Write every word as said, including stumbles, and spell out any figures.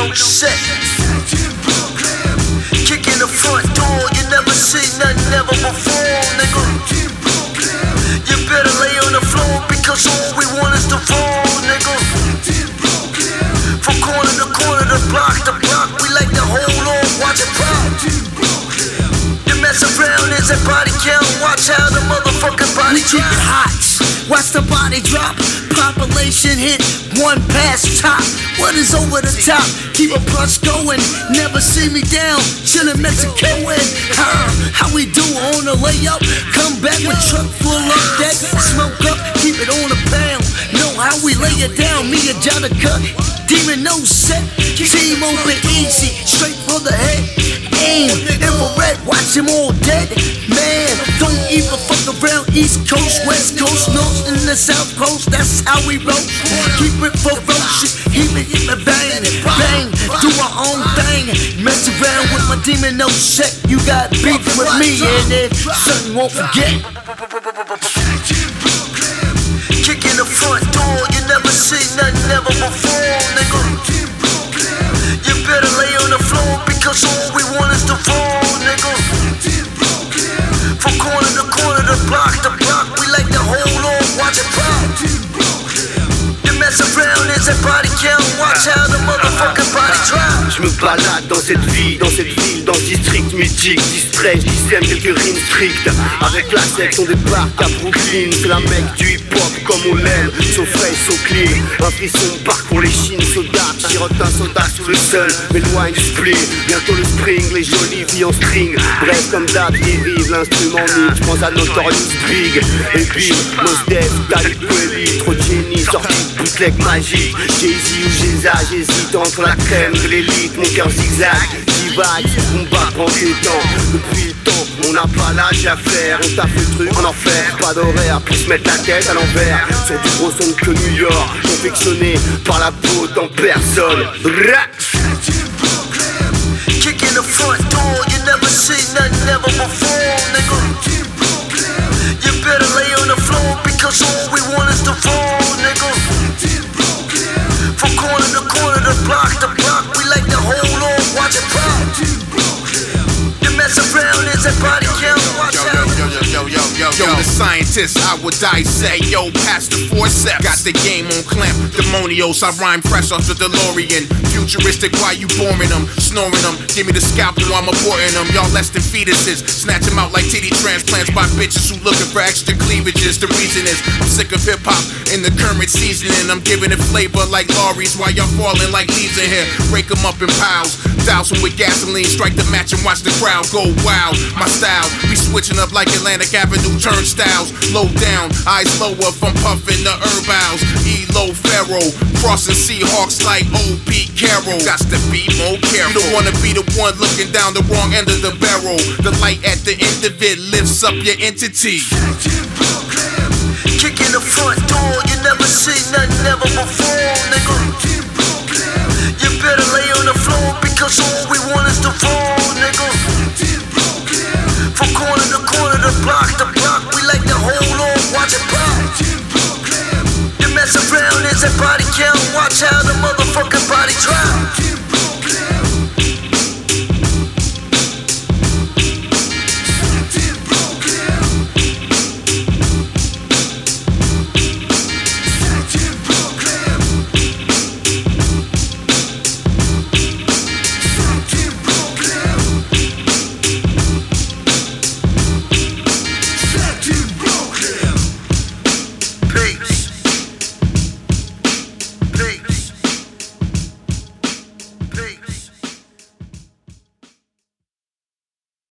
no set. Kicking the front door, you never seen nothing ever before, nigga. You better lay on the floor because all we want is to fall, nigga. From corner to corner, to block to block, we like to hold on, watch it pop. You mess around, is a body count, watch how the motherfucking body keep it hot, watch the body drop. Population hit, one pass top. What is over the top? Keep a plus going, never see me down. Chillin' Mexico in, huh? How we do on the layup? Come back with truck full of deck. Smoke up, keep it on a pound. Know how we lay it down, me and Jonica. Demon no set, team open easy, straight for the head. Aim, infrared, watch him all dead. Man, don't even fuck around East Coast, West Coast, North and the South Coast. That's how we roll. Keep it ferocious, keep it, keep it bang, bang, do our own thing. Mess around with my demon no set. You got beef with me and if something won't forget. Kicking the front door, you never seen nothing ever before, nigga. You better lay on the floor because all we want is to fall, nigga. From corner to corner, to block to block, we like to hold on, watch it pop. You mess around, is a body count, watch how the motherfucking body drop. Je me balade dans cette vie, dans cette ville, dans ce district mythique. Distrait, j'y quelques rimes strictes. Avec la section des parcs à Brooklyn. C'est la mec du hip-hop comme on l'aime. So fresh, so clean. Un frisson parcourt les chines, soda. Chirote un soda sous le sol, m'éloigne du spleen. Bientôt le spring, les jolies filles en string. Bref comme d'hab, dérive l'instrument mix. J'pense à Notorious Big. Et bim, Mos Def, Talib Kweli. Trop de génie, sorti de bootleg magique. Jay-Z ou Jeza, j'hésite entre la crème de l'élite. Mon cœur zigzag, divague, ce combat prend du temps. Depuis le temps, on n'a pas l'âge à faire. On t'a fait le truc en enfer, pas d'horaire, plus mettre la tête à l'envers. Sur du gros son que New York, confectionné par la faute en personne. Kicking the front door, you never seen nothing ever before, nigga. You better lay on the floor because all we want is to fall, nigga. From corner to corner, to block to block, we like to hold on, watch it pop. You mess around, is a body count, watch out. Yo, yo, yo, yo, yo, yo, the scientist, I would die say, yo, past the forceps. Got the game on clamp, demonios, I rhyme fresh off the DeLorean. Futuristic, why you boring them, snoring them. Give me the scalpel while I'm aborting them. Y'all less than fetuses, snatch them out like titty transplants by bitches who looking for extra cleavages. The reason is, I'm sick of hip hop in the current seasoning. I'm giving it flavor like lorries while y'all falling like leaves in here. Rake them up in piles, douse them with gasoline, strike the match and watch the crowd go wild. My style be switching up like Atlantic Avenue turnstiles. Low down, eyes lower from puffing the herbals. E-Lo Pharaoh, crossing Seahawks like O B Carroll. Got to be more careful. You don't wanna be the one looking down the wrong end of the barrel. The light at the end of it lifts up your entity. Kicking the front door, you never seen nothing ever before, nigga. You better lay on the floor because all we want is to fall, nigga. From corner to corner, to block to block, we like to hold on, watch it pop. You mess around, is a body count, watch how the motherfucking body drop.